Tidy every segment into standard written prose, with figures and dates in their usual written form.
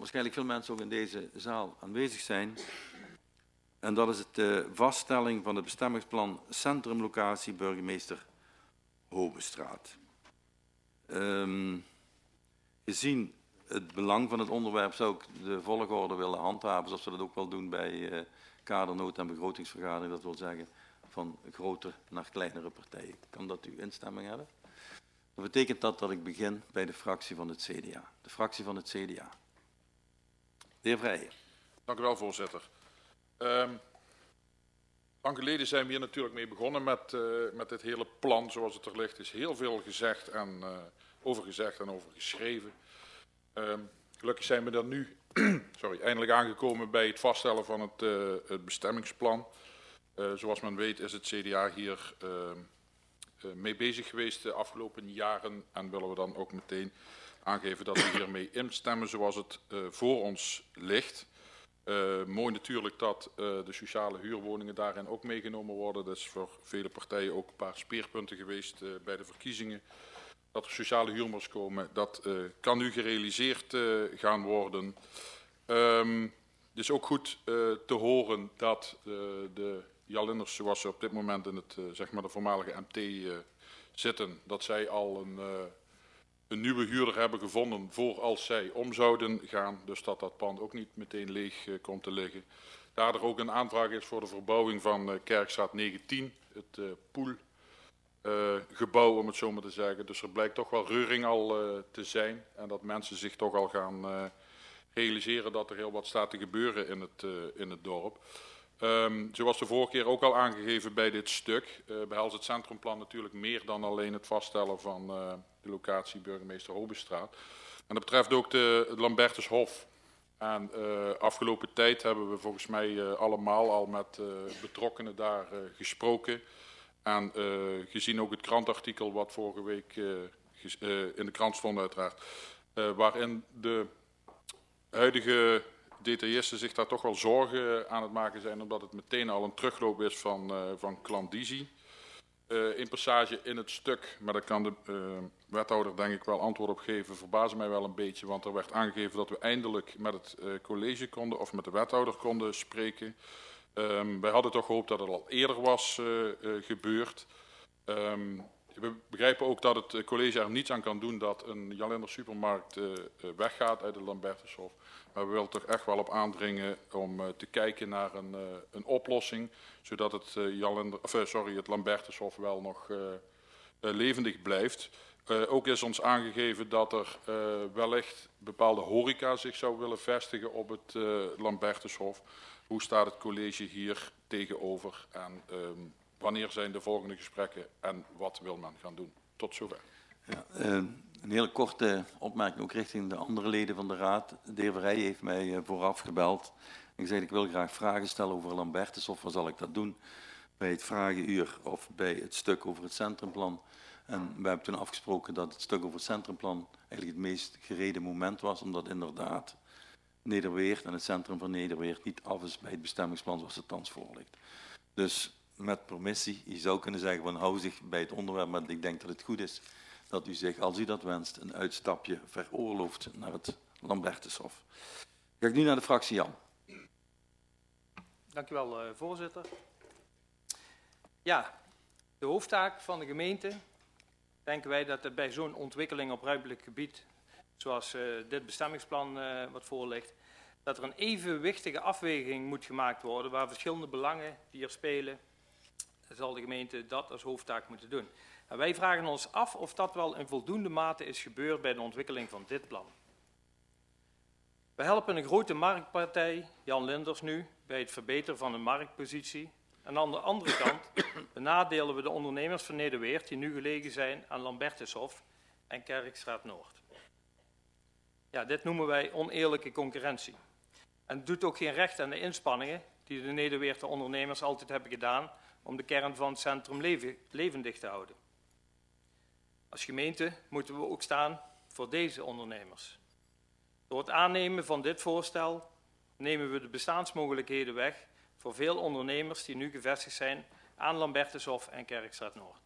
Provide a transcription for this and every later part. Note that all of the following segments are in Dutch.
waarschijnlijk veel mensen ook in deze zaal aanwezig zijn. En dat is de vaststelling van het bestemmingsplan centrumlocatie burgemeester Hobestraat. Gezien het belang van het onderwerp zou ik de volgorde willen handhaven, zoals we dat ook wel doen bij kadernood- en begrotingsvergadering, dat wil zeggen van grote naar kleinere partijen. Kan dat uw instemming hebben? Dat betekent dat ik begin bij de fractie van het CDA. De fractie van het CDA. De heer Vrijen. Dank u wel, voorzitter. Lang geleden zijn we hier natuurlijk mee begonnen met dit hele plan zoals het er ligt. Er is heel veel gezegd en over geschreven. Gelukkig zijn we dan nu eindelijk aangekomen bij het vaststellen van het bestemmingsplan. Zoals men weet is het CDA hier mee bezig geweest de afgelopen jaren en willen we dan ook meteen aangeven dat we hiermee instemmen zoals het voor ons ligt. Mooi natuurlijk dat de sociale huurwoningen daarin ook meegenomen worden. Dat is voor vele partijen ook een paar speerpunten geweest bij de verkiezingen. Dat er sociale huurders komen, dat kan nu gerealiseerd gaan worden. Het is ook goed te horen dat de Jalinders, zoals ze op dit moment in het zeg maar de voormalige MT zitten, dat zij al een nieuwe huurder hebben gevonden voor als zij om zouden gaan. Dus dat pand ook niet meteen leeg komt te liggen. Daar er ook een aanvraag is voor de verbouwing van Kerkstraat 19, het poolgebouw om het zo maar te zeggen. Dus er blijkt toch wel reuring al te zijn en dat mensen zich toch al gaan realiseren dat er heel wat staat te gebeuren in het dorp. Zoals de vorige keer ook al aangegeven bij dit stuk, behelst het centrumplan natuurlijk meer dan alleen het vaststellen van de locatie burgemeester Hobestraat. En dat betreft ook het Lambertushof. En afgelopen tijd hebben we volgens mij allemaal al met betrokkenen daar gesproken. En gezien ook het krantartikel wat vorige week in de krant stond uiteraard, waarin de huidige detailisten zich daar toch wel zorgen aan het maken zijn, omdat het meteen al een terugloop is van klandizie. Een passage in het stuk, maar daar kan de wethouder denk ik wel antwoord op geven, verbaasde mij wel een beetje, want er werd aangegeven dat we eindelijk met het college konden, of met de wethouder konden spreken. Wij hadden toch gehoopt dat het al eerder was gebeurd. We begrijpen ook dat het college er niets aan kan doen dat een Jalinder supermarkt weggaat uit het Lambertushof. Maar we willen toch echt wel op aandringen om te kijken naar een oplossing, zodat het Lambertushof wel nog levendig blijft. Ook is ons aangegeven dat er wellicht bepaalde horeca zich zou willen vestigen op het Lambertushof. Hoe staat het college hier tegenover en wanneer zijn de volgende gesprekken en wat wil men gaan doen? Tot zover. Ja, een hele korte opmerking ook richting de andere leden van de raad. De heer Verrijen heeft mij vooraf gebeld en gezegd ik wil graag vragen stellen over Lambertushof. Waar zal ik dat doen? Bij het vragenuur of bij het stuk over het centrumplan. En we hebben toen afgesproken dat het stuk over het centrumplan eigenlijk het meest gereden moment was, omdat inderdaad Nederweert en het centrum van Nederweert niet af is bij het bestemmingsplan zoals het thans voor ligt. Dus met permissie, je zou kunnen zeggen van hou zich bij het onderwerp, maar ik denk dat het goed is dat u zich, als u dat wenst, een uitstapje veroorlooft naar het Lambertushof. Ga ik nu naar de fractie Jan. Dank u wel, voorzitter. Ja, de hoofdtaak van de gemeente, denken wij dat het bij zo'n ontwikkeling op ruimtelijk gebied, zoals dit bestemmingsplan wat voor ligt, dat er een evenwichtige afweging moet gemaakt worden waar verschillende belangen die er spelen, zal de gemeente dat als hoofdtaak moeten doen. En wij vragen ons af of dat wel in voldoende mate is gebeurd bij de ontwikkeling van dit plan. We helpen een grote marktpartij, Jan Linders nu, bij het verbeteren van de marktpositie. En aan de andere kant benadelen we de ondernemers van Nederweert die nu gelegen zijn aan Lambertushof en Kerkstraat Noord. Ja, dit noemen wij oneerlijke concurrentie. En het doet ook geen recht aan de inspanningen die de Nederweerter ondernemers altijd hebben gedaan om de kern van het centrum levendig te houden. Als gemeente moeten we ook staan voor deze ondernemers. Door het aannemen van dit voorstel nemen we de bestaansmogelijkheden weg voor veel ondernemers die nu gevestigd zijn aan Lambertushof en Kerkstraat Noord.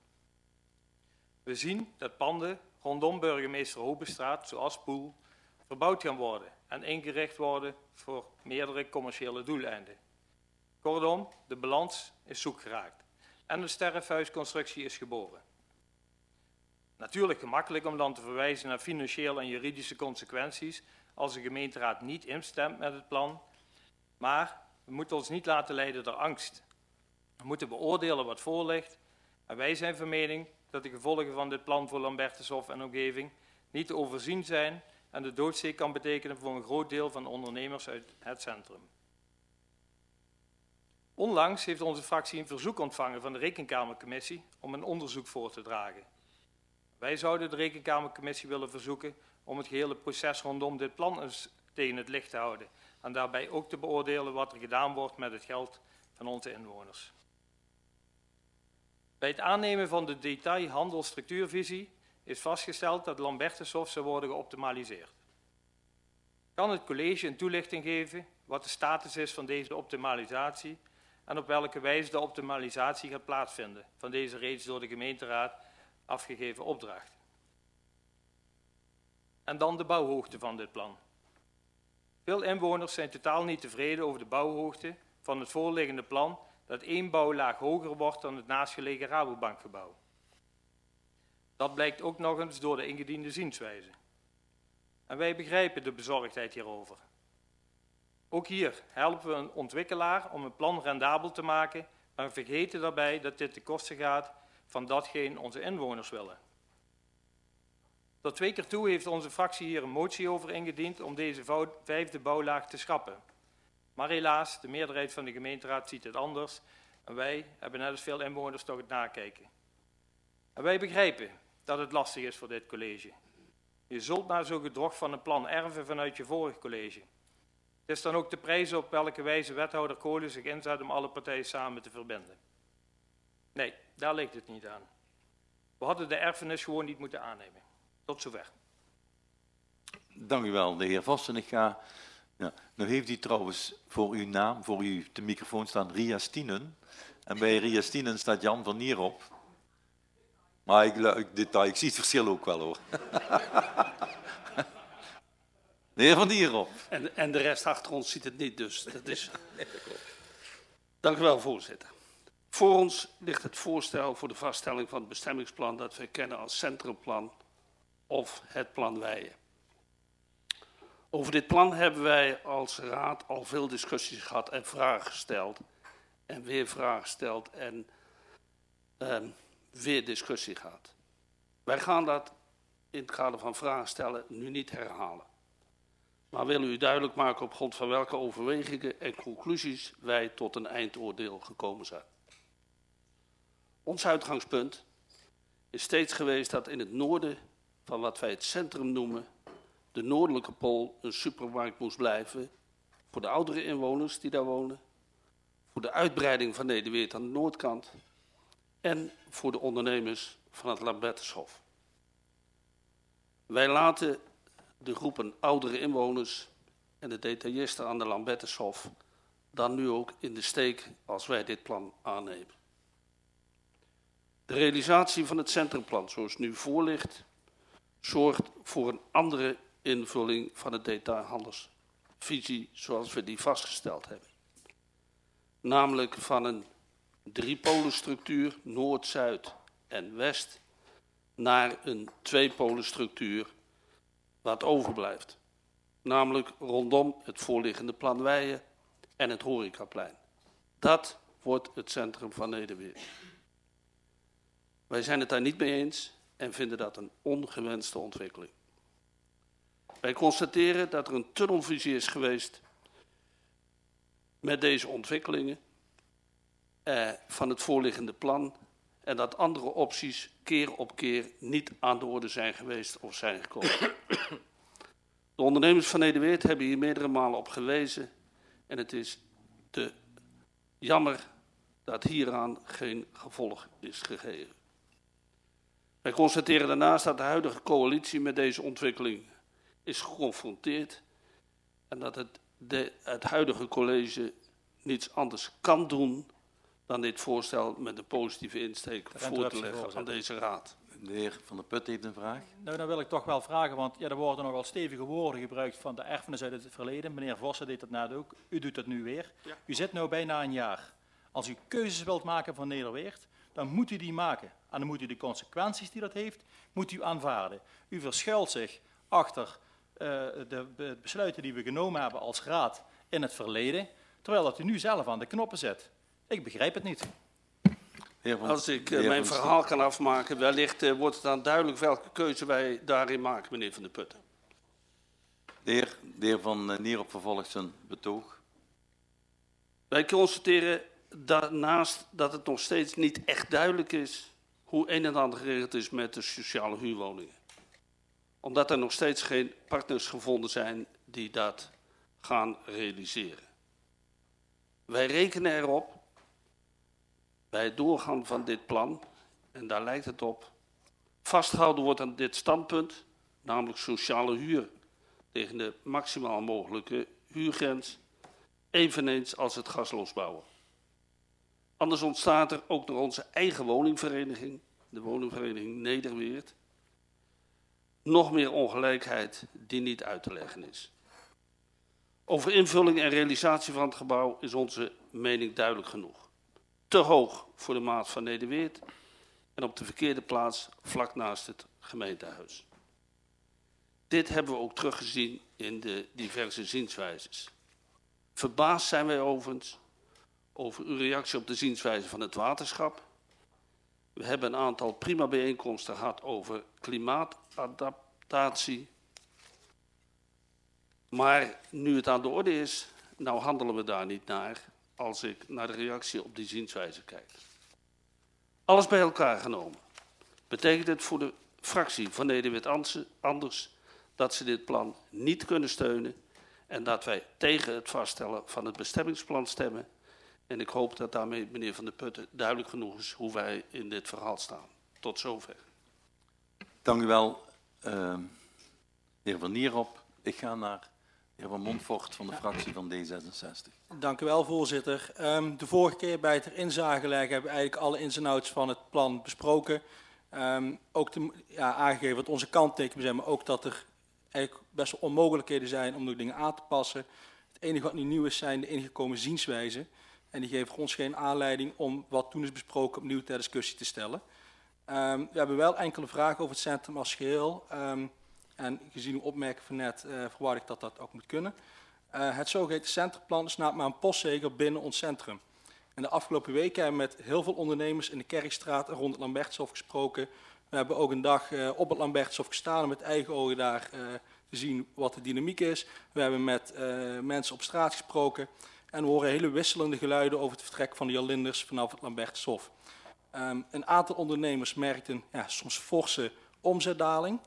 We zien dat panden rondom burgemeester Hobestraat, zoals Poel, verbouwd gaan worden en ingericht worden voor meerdere commerciële doeleinden. Kortom, de balans is zoek geraakt en de sterrenhuisconstructie is geboren. Natuurlijk gemakkelijk om dan te verwijzen naar financiële en juridische consequenties als de gemeenteraad niet instemt met het plan, maar we moeten ons niet laten leiden door angst. We moeten beoordelen wat voor ligt en wij zijn van mening dat de gevolgen van dit plan voor Lambertushof en omgeving niet te overzien zijn en de doodsteek kan betekenen voor een groot deel van de ondernemers uit het centrum. Onlangs heeft onze fractie een verzoek ontvangen van de Rekenkamercommissie om een onderzoek voor te dragen. Wij zouden de Rekenkamercommissie willen verzoeken om het gehele proces rondom dit plan eens tegen het licht te houden en daarbij ook te beoordelen wat er gedaan wordt met het geld van onze inwoners. Bij het aannemen van de detailhandelstructuurvisie is vastgesteld dat Lambertushof zou worden geoptimaliseerd. Kan het college een toelichting geven wat de status is van deze optimalisatie en op welke wijze de optimalisatie gaat plaatsvinden van deze reeds door de gemeenteraad afgegeven opdracht? En dan de bouwhoogte van dit plan. Veel inwoners zijn totaal niet tevreden over de bouwhoogte van het voorliggende plan dat 1 bouwlaag hoger wordt dan het naastgelegen Rabobankgebouw. Dat blijkt ook nog eens door de ingediende zienswijze. En wij begrijpen de bezorgdheid hierover. Ook hier helpen we een ontwikkelaar om een plan rendabel te maken, maar we vergeten daarbij dat dit ten koste gaat van datgene onze inwoners willen. Tot 2 keer toe heeft onze fractie hier een motie over ingediend om deze 5e bouwlaag te schrappen. Maar helaas, de meerderheid van de gemeenteraad ziet het anders en wij hebben net als veel inwoners toch het nakijken. En wij begrijpen dat het lastig is voor dit college. Je zult naar zo'n gedrag van een plan erven vanuit je vorig college. Het is dan ook de prijs op welke wijze wethouder Kolen zich inzet om alle partijen samen te verbinden. Nee, daar ligt het niet aan. We hadden de erfenis gewoon niet moeten aannemen. Tot zover. Dank u wel, de heer Vos. En ik ga... Ja, nu heeft u trouwens voor uw naam, voor u de microfoon staan Ria Stienen. En bij Ria Stienen staat Jan van Nier op. Maar ik zie het verschil ook wel hoor. De heer van Nier op. En de rest achter ons ziet het niet, dus dat is... Dank u wel, voorzitter. Voor ons ligt het voorstel voor de vaststelling van het bestemmingsplan dat wij kennen als centrumplan of het plan Weijen. Over dit plan hebben wij als raad al veel discussies gehad en vragen gesteld. En weer vragen gesteld en weer discussie gehad. Wij gaan dat in het kader van vragen stellen nu niet herhalen. Maar willen u duidelijk maken op grond van welke overwegingen en conclusies wij tot een eindoordeel gekomen zijn. Ons uitgangspunt is steeds geweest dat in het noorden van wat wij het centrum noemen, de noordelijke pool een supermarkt moest blijven voor de oudere inwoners die daar wonen, voor de uitbreiding van Nederweert aan de noordkant en voor de ondernemers van het Lambertushof. Wij laten de groepen oudere inwoners en de detailisten aan de Lambertushof dan nu ook in de steek als wij dit plan aannemen. De realisatie van het centrumplan zoals het nu voor ligt, zorgt voor een andere invulling van de detailhandelsvisie zoals we die vastgesteld hebben. Namelijk van een driepolenstructuur, Noord, Zuid en West, naar een tweepolenstructuur wat overblijft. Namelijk rondom het voorliggende plan Weijen en het horecaplein. Dat wordt het centrum van Nederweert. Wij zijn het daar niet mee eens en vinden dat een ongewenste ontwikkeling. Wij constateren dat er een tunnelvisie is geweest met deze ontwikkelingen van het voorliggende plan en dat andere opties keer op keer niet aan de orde zijn geweest of zijn gekomen. De ondernemers van Nederweert hebben hier meerdere malen op gewezen en het is te jammer dat hieraan geen gevolg is gegeven. Wij constateren daarnaast dat de huidige coalitie met deze ontwikkeling is geconfronteerd en dat het huidige college niets anders kan doen dan dit voorstel met een positieve insteek voor te leggen aan deze raad. De heer Van der Put heeft een vraag. Nou, dan wil ik toch wel vragen, want ja, er worden nogal stevige woorden gebruikt van de erfenis uit het verleden. Meneer Vossen deed dat net ook. U doet dat nu weer. Ja. U zit nu bijna een jaar. Als u keuzes wilt maken van Nederweert, dan moet u die maken. En dan moet u de consequenties die dat heeft, moet u aanvaarden. U verschuilt zich achter de besluiten die we genomen hebben als raad in het verleden, terwijl dat u nu zelf aan de knoppen zit. Ik begrijp het niet. Als ik mijn verhaal kan afmaken, wellicht wordt het dan duidelijk welke keuze wij daarin maken, meneer Van der Putten. De heer Van Nierop vervolgt zijn betoog. Wij constateren daarnaast dat het nog steeds niet echt duidelijk is hoe een en ander geregeld is met de sociale huurwoningen. Omdat er nog steeds geen partners gevonden zijn die dat gaan realiseren. Wij rekenen erop, bij het doorgaan van dit plan, en daar lijkt het op, vastgehouden wordt aan dit standpunt, namelijk sociale huur tegen de maximaal mogelijke huurgrens, eveneens als het gasloos bouwen. Anders ontstaat er ook door onze eigen woningvereniging, de woningvereniging Nederweert, nog meer ongelijkheid die niet uit te leggen is. Over invulling en realisatie van het gebouw is onze mening duidelijk genoeg. Te hoog voor de maat van Nederweert en op de verkeerde plaats vlak naast het gemeentehuis. Dit hebben we ook teruggezien in de diverse zienswijzes. Verbaasd zijn wij overigens over uw reactie op de zienswijze van het waterschap. We hebben een aantal prima bijeenkomsten gehad over klimaatadaptatie. Maar nu het aan de orde is, nou handelen we daar niet naar als ik naar de reactie op die zienswijze kijk. Alles bij elkaar genomen betekent het voor de fractie van Nederweert anders dat ze dit plan niet kunnen steunen en dat wij tegen het vaststellen van het bestemmingsplan stemmen. En ik hoop dat daarmee, meneer Van der Putten, duidelijk genoeg is hoe wij in dit verhaal staan. Tot zover. Dank u wel, heer Van Nierop. Ik ga naar de heer Van Montfort van de fractie van D66. Dank u wel, voorzitter. De vorige keer bij het erin zagen leggen hebben we eigenlijk alle ins en outs van het plan besproken. Ook aangegeven wat onze kanttekenen zijn, maar ook dat er eigenlijk best wel onmogelijkheden zijn om nog dingen aan te passen. Het enige wat nu nieuw is zijn de ingekomen zienswijzen. En die geven ons geen aanleiding om wat toen is besproken opnieuw ter discussie te stellen. We hebben wel enkele vragen over het centrum als geheel. En gezien uw opmerking van net verwacht ik dat dat ook moet kunnen. Het zogeheten centrumplan is namelijk maar een postzegel binnen ons centrum. En de afgelopen weken hebben we met heel veel ondernemers in de Kerkstraat en rond het Lambertshof gesproken. We hebben ook een dag op het Lambertshof gestaan om met eigen ogen daar te zien wat de dynamiek is. We hebben met mensen op straat gesproken. En we horen hele wisselende geluiden over het vertrek van de Jan Linders vanaf het Lambertshof. Een aantal ondernemers merkten soms forse omzetdaling.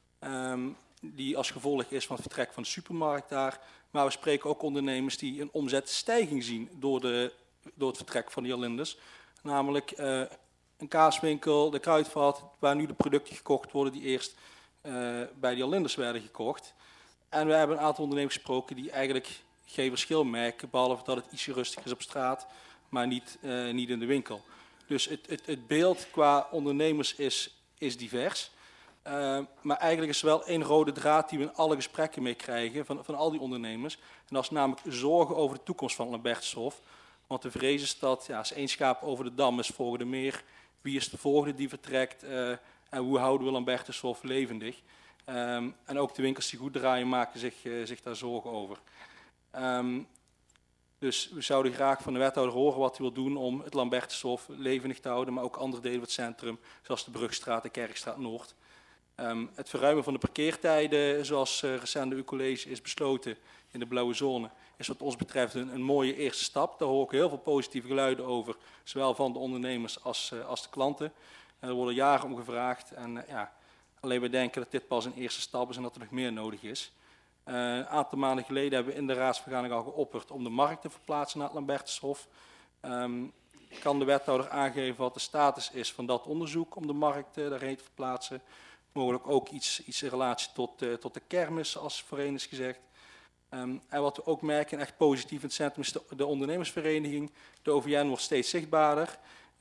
Die als gevolg is van het vertrek van de supermarkt daar. Maar we spreken ook ondernemers die een omzetstijging zien door het vertrek van de Jan Linders. Namelijk een kaaswinkel, de Kruidvat, waar nu de producten gekocht worden die eerst bij de Jan Linders werden gekocht. En we hebben een aantal ondernemers gesproken die eigenlijk geen verschil merken, behalve dat het ietsje rustiger is op straat, maar niet in de winkel. Dus het beeld qua ondernemers is divers. Maar eigenlijk is er wel één rode draad die we in alle gesprekken mee krijgen van al die ondernemers. En dat is namelijk zorgen over de toekomst van het Lambertshof. Want de vrees is dat als één schaap over de dam is, volgen er meer. Wie is de volgende die vertrekt? En hoe houden we Lambertshof levendig? En ook de winkels die goed draaien maken zich daar zorgen over. Dus we zouden graag van de wethouder horen wat hij wil doen om het Lambertshof levendig te houden. Maar ook andere delen van het centrum, zoals de Brugstraat en Kerkstraat Noord. Het verruimen van de parkeertijden, zoals recent door uw college is besloten in de blauwe zone, is wat ons betreft een mooie eerste stap. Daar hoor ik heel veel positieve geluiden over, zowel van de ondernemers als de klanten. Er worden jaren om gevraagd en alleen wij denken dat dit pas een eerste stap is en dat er nog meer nodig is. Een aantal maanden geleden hebben we in de raadsvergadering al geopperd om de markt te verplaatsen naar het Lambertshof. Kan de wethouder aangeven wat de status is van dat onderzoek om de markt daarheen te verplaatsen? Mogelijk ook iets in relatie tot de kermis, als voorheen is gezegd. En wat we ook merken, echt positief in het centrum, is de ondernemersvereniging. De OVN wordt steeds zichtbaarder.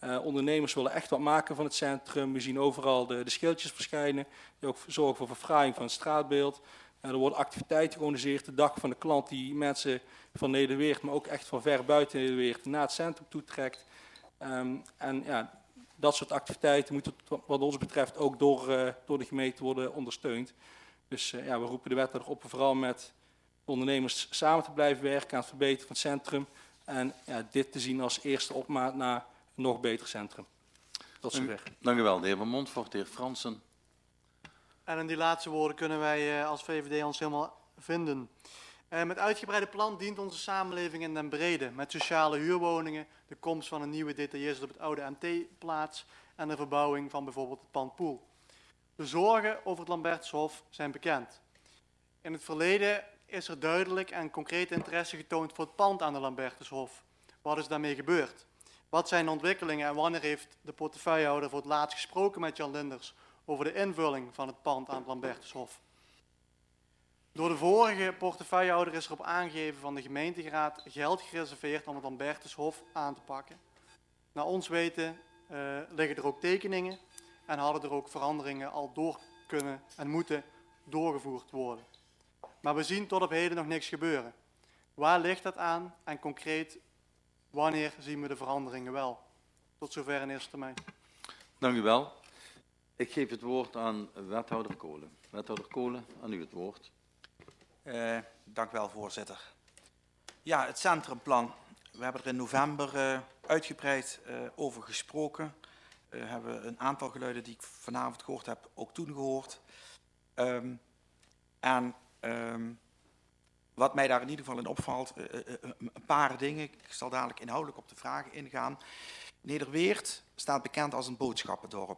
Ondernemers willen echt wat maken van het centrum. We zien overal de schildjes verschijnen, die ook zorgen voor verfraaiing van het straatbeeld. Er worden activiteiten georganiseerd, de dag van de klant, die mensen van Nederweert, maar ook echt van ver buiten Nederweert, naar het centrum toe trekt. En ja, dat soort activiteiten moeten wat ons betreft ook door de gemeente worden ondersteund. Dus ja, we roepen de wethouder op vooral met ondernemers samen te blijven werken aan het verbeteren van het centrum. En ja, dit te zien als eerste opmaat naar een nog beter centrum. Tot zover. Dank u wel, de heer Van Montfort, de heer Fransen. En in die laatste woorden kunnen wij als VVD ons helemaal vinden. Met uitgebreide plan dient onze samenleving in den brede. Met sociale huurwoningen, de komst van een nieuwe detailist op het oude MT-plaats en de verbouwing van bijvoorbeeld het pand Poel. De zorgen over het Lambertushof zijn bekend. In het verleden is er duidelijk en concreet interesse getoond voor het pand aan de Lambertushof. Wat is daarmee gebeurd? Wat zijn de ontwikkelingen en wanneer heeft de portefeuillehouder voor het laatst gesproken met Jan Linders over de invulling van het pand aan het Lambertushof? Door de vorige portefeuillehouder is erop aangegeven van de gemeenteraad geld gereserveerd om het Lambertushof aan te pakken. Naar ons weten liggen er ook tekeningen en hadden er ook veranderingen al door kunnen en moeten doorgevoerd worden. Maar we zien tot op heden nog niks gebeuren. Waar ligt dat aan en concreet wanneer zien we de veranderingen wel? Tot zover in eerste termijn. Dank u wel. Ik geef het woord aan wethouder Kolen. Wethouder Kolen, aan u het woord. Dank u wel, voorzitter. Ja, het centrumplan. We hebben er in november uitgebreid over gesproken. Hebben een aantal geluiden die ik vanavond gehoord heb ook toen gehoord. Wat mij daar in ieder geval in opvalt, een paar dingen. Ik zal dadelijk inhoudelijk op de vragen ingaan. Nederweert staat bekend als een boodschappendorp.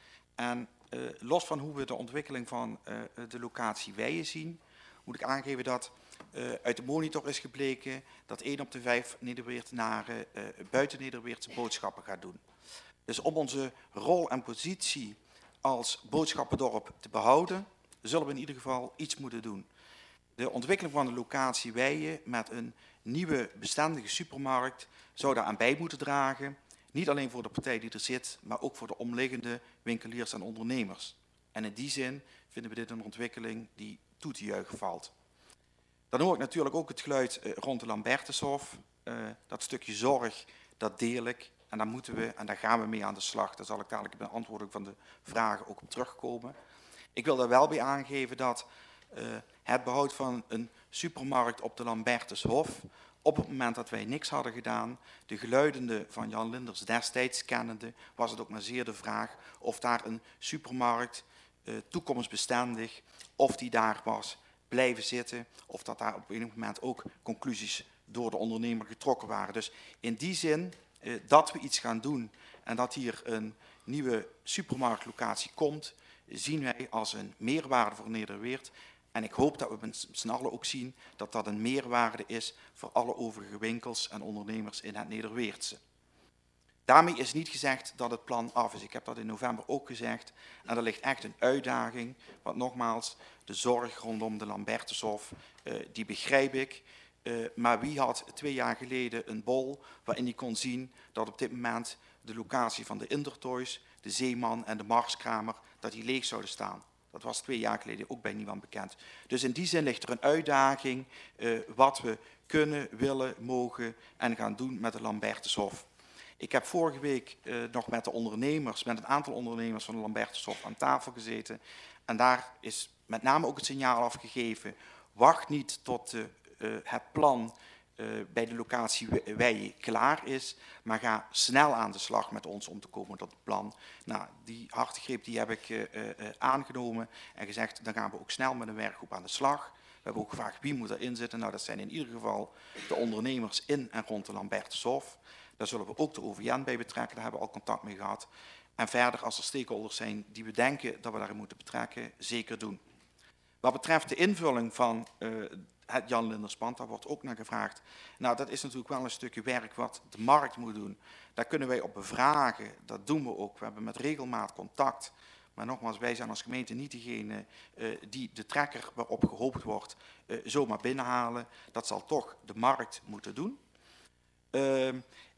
En los van hoe we de ontwikkeling van de locatie Weijen zien, moet ik aangeven dat uit de monitor is gebleken dat 1 op de 5 Nederweertenaren buiten Nederweert zijn boodschappen gaat doen. Dus om onze rol en positie als boodschappendorp te behouden, zullen we in ieder geval iets moeten doen. De ontwikkeling van de locatie Weijen met een nieuwe bestendige supermarkt zou daaraan bij moeten dragen. Niet alleen voor de partij die er zit, maar ook voor de omliggende winkeliers en ondernemers. En in die zin vinden we dit een ontwikkeling die toe te juichen valt. Dan hoor ik natuurlijk ook het geluid rond de Lambertushof. Dat stukje zorg, dat deel ik. En daar moeten we en daar gaan we mee aan de slag. Daar zal ik dadelijk bij de beantwoording van de vragen ook op terugkomen. Ik wil daar wel bij aangeven dat het behoud van een supermarkt op de Lambertushof, op het moment dat wij niks hadden gedaan, de geluiden van Jan Linders destijds kennende, was het ook maar zeer de vraag of daar een supermarkt toekomstbestendig, of die daar was blijven zitten, of dat daar op enig moment ook conclusies door de ondernemer getrokken waren. Dus in die zin dat we iets gaan doen en dat hier een nieuwe supermarktlocatie komt, zien wij als een meerwaarde voor Nederweert. En ik hoop dat we met z'n allen ook zien dat dat een meerwaarde is voor alle overige winkels en ondernemers in het Nederweertse. Daarmee is niet gezegd dat het plan af is. Ik heb dat in november ook gezegd. En er ligt echt een uitdaging. Want nogmaals, de zorg rondom de Lambertushof, die begrijp ik. Maar wie had 2 jaar geleden een bol waarin hij kon zien dat op dit moment de locatie van de Intertoys, de Zeeman en de Marskramer, dat die leeg zouden staan. Dat was 2 jaar geleden ook bij niemand bekend. Dus in die zin ligt er een uitdaging wat we kunnen, willen, mogen en gaan doen met de Lambertushof. Ik heb vorige week nog met de ondernemers, met een aantal ondernemers van de Lambertushof aan tafel gezeten. En daar is met name ook het signaal afgegeven, wacht niet tot het plan bij de locatie Weijen klaar is, maar ga snel aan de slag met ons om te komen tot het plan. Nou, die hartegreep die heb ik aangenomen en gezegd, dan gaan we ook snel met een werkgroep aan de slag. We hebben ook gevraagd wie moet erin zitten. Nou, dat zijn in ieder geval de ondernemers in en rond de Lambertushof. Daar zullen we ook de OVN bij betrekken, daar hebben we al contact mee gehad. En verder, als er stakeholders zijn die we denken dat we daarin moeten betrekken, zeker doen. Wat betreft de invulling van het Jan Linderspand, daar wordt ook naar gevraagd. Nou, dat is natuurlijk wel een stukje werk wat de markt moet doen. Daar kunnen wij op bevragen, dat doen we ook. We hebben met regelmaat contact. Maar nogmaals, wij zijn als gemeente niet degene die de trekker waarop gehoopt wordt zomaar binnenhalen. Dat zal toch de markt moeten doen.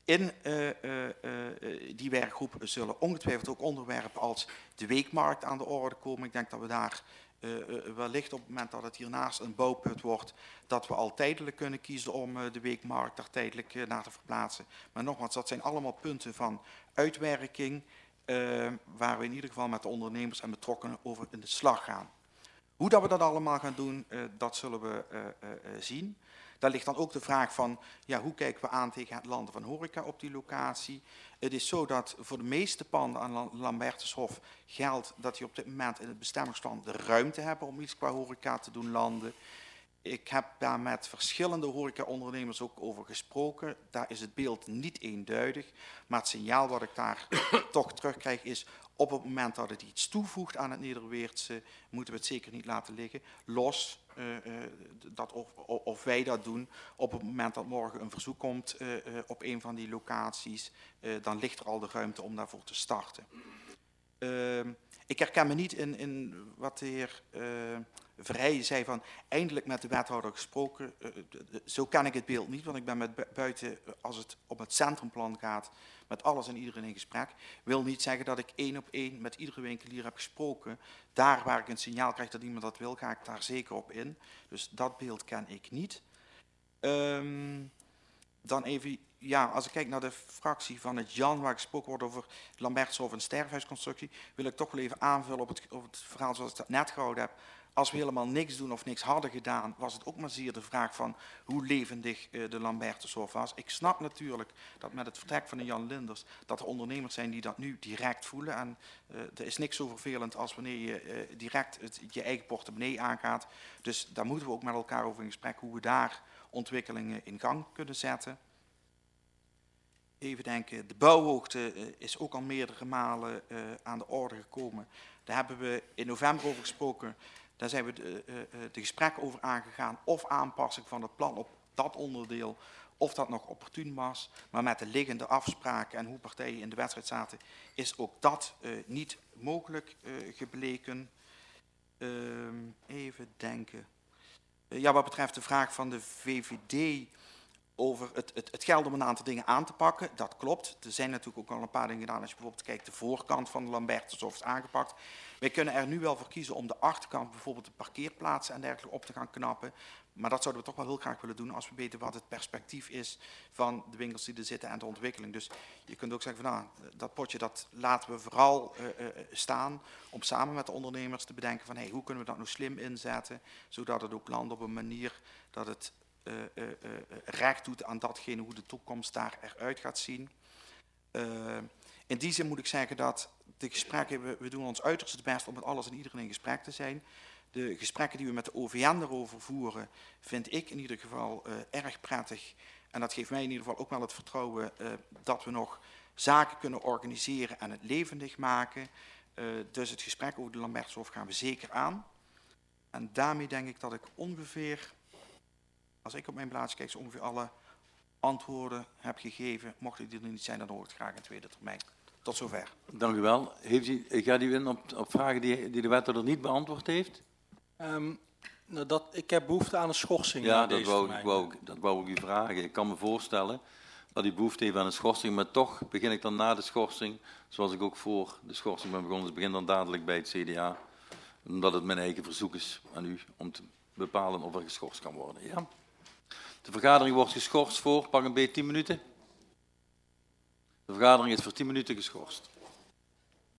In die werkgroep zullen ongetwijfeld ook onderwerpen als de weekmarkt aan de orde komen. Ik denk dat we daar wellicht op het moment dat het hiernaast een bouwput wordt, dat we al tijdelijk kunnen kiezen om de weekmarkt daar tijdelijk naar te verplaatsen. Maar nogmaals, dat zijn allemaal punten van uitwerking waar we in ieder geval met de ondernemers en betrokkenen over in de slag gaan. Hoe dat we dat allemaal gaan doen, dat zullen we zien. Daar ligt dan ook de vraag van, ja, hoe kijken we aan tegen het landen van horeca op die locatie. Het is zo dat voor de meeste panden aan Lambertushof geldt dat die op dit moment in het bestemmingsplan de ruimte hebben om iets qua horeca te doen landen. Ik heb daar met verschillende horecaondernemers ook over gesproken. Daar is het beeld niet eenduidig, maar het signaal wat ik daar toch terugkrijg is, op het moment dat het iets toevoegt aan het Nederweertse, moeten we het zeker niet laten liggen. Los of wij dat doen, op het moment dat morgen een verzoek komt op een van die locaties, dan ligt er al de ruimte om daarvoor te starten. Ik herken me niet in wat de heer Verheijen zei van eindelijk met de wethouder gesproken. Zo ken ik het beeld niet, want ik ben met buiten, als het om het centrumplan gaat, met alles en iedereen in gesprek. Wil niet zeggen dat ik 1 op 1 met iedere winkelier heb gesproken. Daar waar ik een signaal krijg dat iemand dat wil, ga ik daar zeker op in. Dus dat beeld ken ik niet. Dan even, ja, als ik kijk naar de fractie van het Jan, waar gesproken wordt over Lambertushof en sterfhuisconstructie, wil ik toch wel even aanvullen op het verhaal zoals ik dat net gehouden heb. Als we helemaal niks doen of niks hadden gedaan, was het ook maar zeer de vraag van hoe levendig de Lambertushof was. Ik snap natuurlijk dat met het vertrek van de Jan Linders, dat er ondernemers zijn die dat nu direct voelen. En er is niks zo vervelend als wanneer je direct je eigen portemonnee aangaat. Dus daar moeten we ook met elkaar over in gesprek hoe we daar ontwikkelingen in gang kunnen zetten. Even denken, de bouwhoogte is ook al meerdere malen aan de orde gekomen. Daar hebben we in november over gesproken. Daar zijn we de gesprekken over aangegaan of aanpassing van het plan op dat onderdeel, of dat nog opportun was. Maar met de liggende afspraken en hoe partijen in de wedstrijd zaten, is ook dat niet mogelijk gebleken. Even denken. Ja, wat betreft de vraag van de VVD over het geld om een aantal dingen aan te pakken, dat klopt. Er zijn natuurlijk ook al een paar dingen gedaan. Als je bijvoorbeeld kijkt, de voorkant van de Lambertushof is aangepakt. Wij kunnen er nu wel voor kiezen om de achterkant, bijvoorbeeld de parkeerplaatsen en dergelijke, op te gaan knappen. Maar dat zouden we toch wel heel graag willen doen als we weten wat het perspectief is van de winkels die er zitten en de ontwikkeling. Dus je kunt ook zeggen van nou, dat potje dat laten we vooral staan om samen met de ondernemers te bedenken van hey, hoe kunnen we dat nou slim inzetten, zodat het ook landt op een manier dat het recht doet aan datgene hoe de toekomst daar eruit gaat zien. In die zin moet ik zeggen dat de gesprekken, we doen ons uiterste best om met alles en iedereen in gesprek te zijn. De gesprekken die we met de OVN erover voeren, vind ik in ieder geval erg prettig. En dat geeft mij in ieder geval ook wel het vertrouwen dat we nog zaken kunnen organiseren en het levendig maken. Dus het gesprek over de Lambertushof gaan we zeker aan. En daarmee denk ik dat ik ongeveer, als ik op mijn blaadje kijk, zo ongeveer alle antwoorden heb gegeven. Mocht die er niet zijn, dan hoor ik het graag in tweede termijn. Tot zover. Dank u wel. Gaat u in op vragen die de wethouder niet beantwoord heeft? Ik heb behoefte aan een schorsing. Ja, dat wou ik u vragen. Ik kan me voorstellen dat u behoefte heeft aan een schorsing, maar toch begin ik dan na de schorsing, zoals ik ook voor de schorsing ben begonnen, dus begin dan dadelijk bij het CDA, omdat het mijn eigen verzoek is aan u om te bepalen of er geschorst kan worden. Ja. De vergadering wordt geschorst voor, pak een beetje 10 minuten. De vergadering is voor 10 minuten geschorst.